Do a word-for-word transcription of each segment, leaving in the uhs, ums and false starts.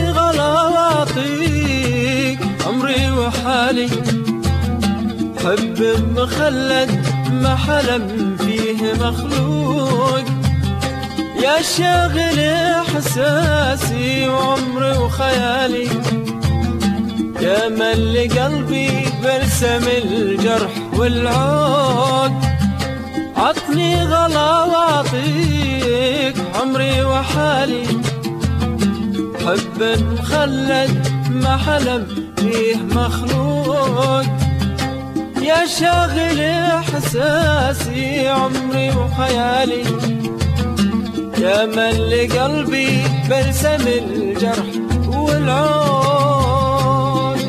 عطني غلا واعطيك عمري وحالي، حب مخلد ما حلم فيه مخلوق، يا شاغل احساسي وعمري وخيالي، يا ملي قلبي برسم الجرح والعود. عطني غلا واعطيك عمري وحالي، حب مخلد ما حلم فيه مخلوق، يا شاغل احساسي عمري وخيالي، يا ملي قلبي برسم الجرح والعود.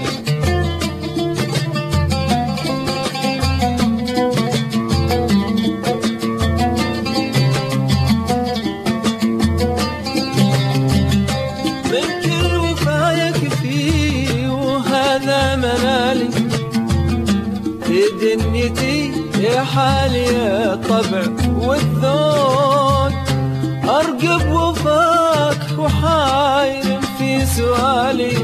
من كل وفايك فيه وهذا منالي، في دنيتي يا حالي الطبع والذوق، أرقب وفاك وحاير في سؤالي،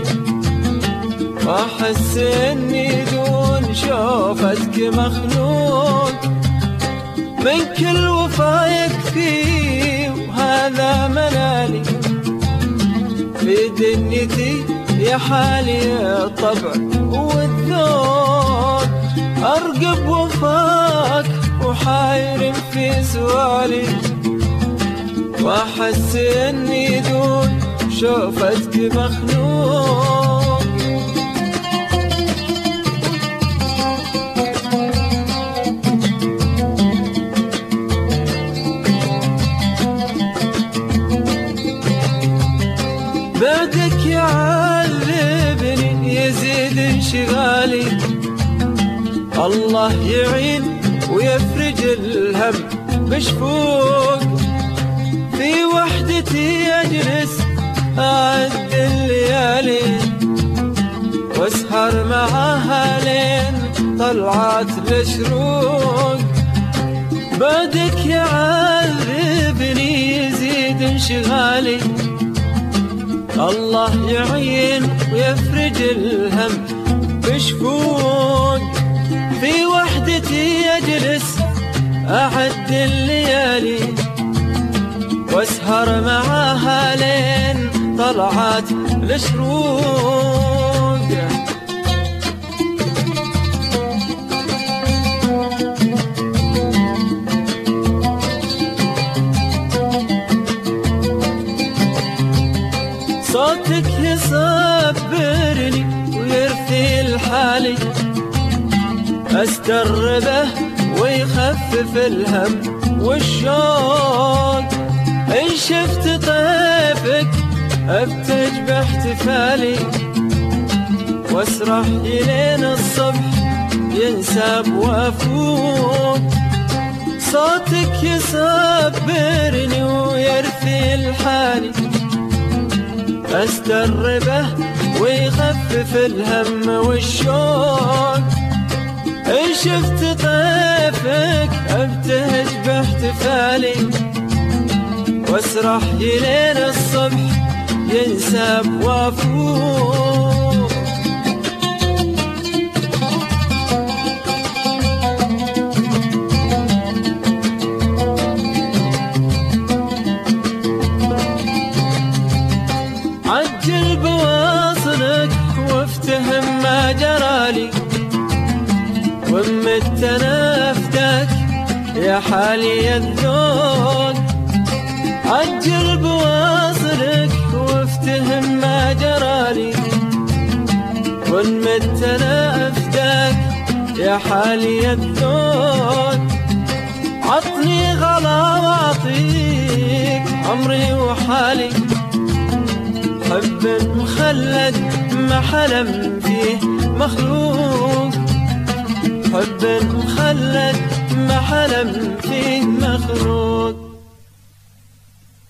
وأحس إني دون شوفتك مخلوق. من كل وفايك فيه وهذا منالي، في دنيتي يا حالي الطبع والذوق، أرقب وفاك وحاير في سؤالي، وأحس إني دون شوفتك مخلوق. بعدك يعذبني يزيد انشغالي، الله يعين ويفرج الهم بشفوق، في وحدتي أجلس أعد الليالي، واسهر معاها لين طلعت الشروق. بعدك يعذبني يزيد انشغالي، الله يعين ويفرج الهم بشفوق، في وحدتي أجلس أعد الليالي، واسهر معاها لين طلعت الشروق. صوتك يصبرني ويرثي الحالي، أستربه ويخفف الهم والشوق، إن شفت طيفك أبتج باحتفالي، واسرح إلين الصبح ينساب وأفوق. صوتك يصبرني ويرثي الحالي، أستربه ويخفف الهم والشوق، إن شفت طيفك أبتهج باحتفالي، واسرح إلين الصبح ينساب وافوق. عجل بواصلك وافتهم ما جرالي، ومت أنا أفداك يا حالي الذوق. عجل بواصلك وافتهم ما جرالي، ومت أنا أفداك يا حالي الذوق. عطني غلا واعطيك عمري وحالي، حب مخلد ما حلم فيه مخلوق، حب مخلد ما حلم فيه مخلوق.